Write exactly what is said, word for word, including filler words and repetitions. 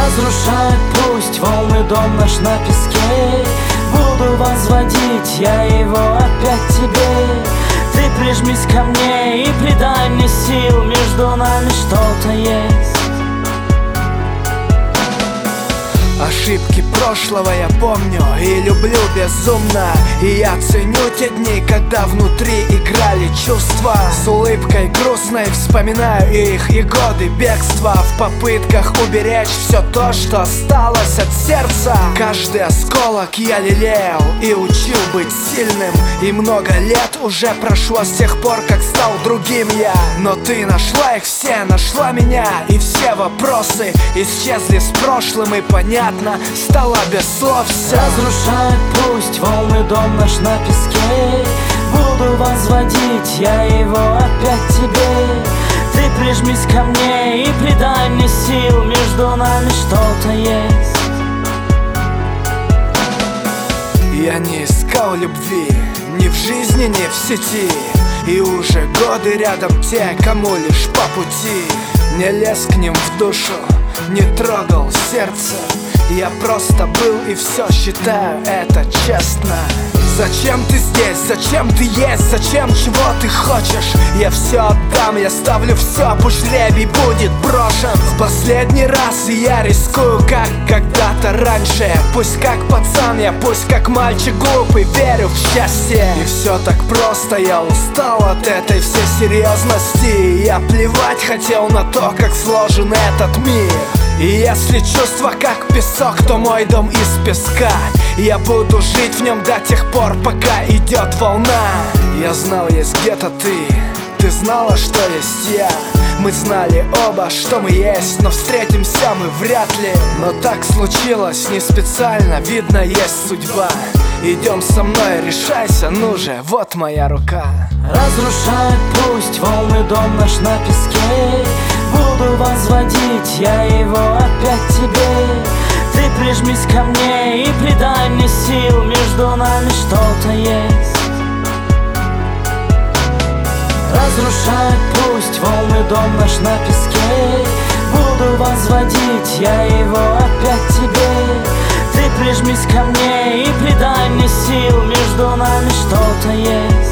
Разрушает пусть волны дом наш на песке. Буду возводить я его опять тебе. Ты прижмись ко мне и придай мне сил. Между нами что-то есть. Ошибки прошлого я помню и люблю безумно. И я ценю те дни, когда внутри играли чувства. С улыбкой грустной вспоминаю их и годы бегства, в попытках уберечь все то, что осталось от сердца. Каждый осколок я лелеял и учил быть сильным. И много лет уже прошло с тех пор, как стал другим я. Но ты нашла их все, нашла меня. И все вопросы исчезли с прошлым, и понятно стало без слов все. Разрушает пусть волны дом наш на песке. Буду возводить я его опять тебе. Ты прижмись ко мне и придай мне сил. Между нами что-то есть. Я не искал любви ни в жизни, ни в сети. И уже годы рядом те, кому лишь по пути. Не лез к ним в душу, не трогал сердце. Я просто был и все, считаю это честно. Зачем ты здесь? Зачем ты есть? Зачем? Чего ты хочешь? Я все отдам, я ставлю все, пусть жребий будет брошен. В последний раз я рискую, как когда-то раньше. Пусть как пацан я, пусть как мальчик глупый, верю в счастье. И все так просто, я устал от этой всей серьезности. Я плевать хотел на то, как сложен этот мир. И если чувства как песок, то мой дом из песка. Я буду жить в нем до тех пор, пока идет волна. Я знал, есть где-то ты, ты знала, что есть я. Мы знали оба, что мы есть, но встретимся мы вряд ли. Но так случилось, не специально, видно, есть судьба. Идем со мной, решайся, ну же, вот моя рука. Разрушает пусть волны дом наш на песке. Буду возводить я его опять тебе. Ты прижмись ко мне и придай мне сил. Между нами что-то есть. Разрушает пусть волны дом наш на песке. Буду возводить я его опять тебе. Ты прижмись ко мне и придай мне сил. Между нами что-то есть.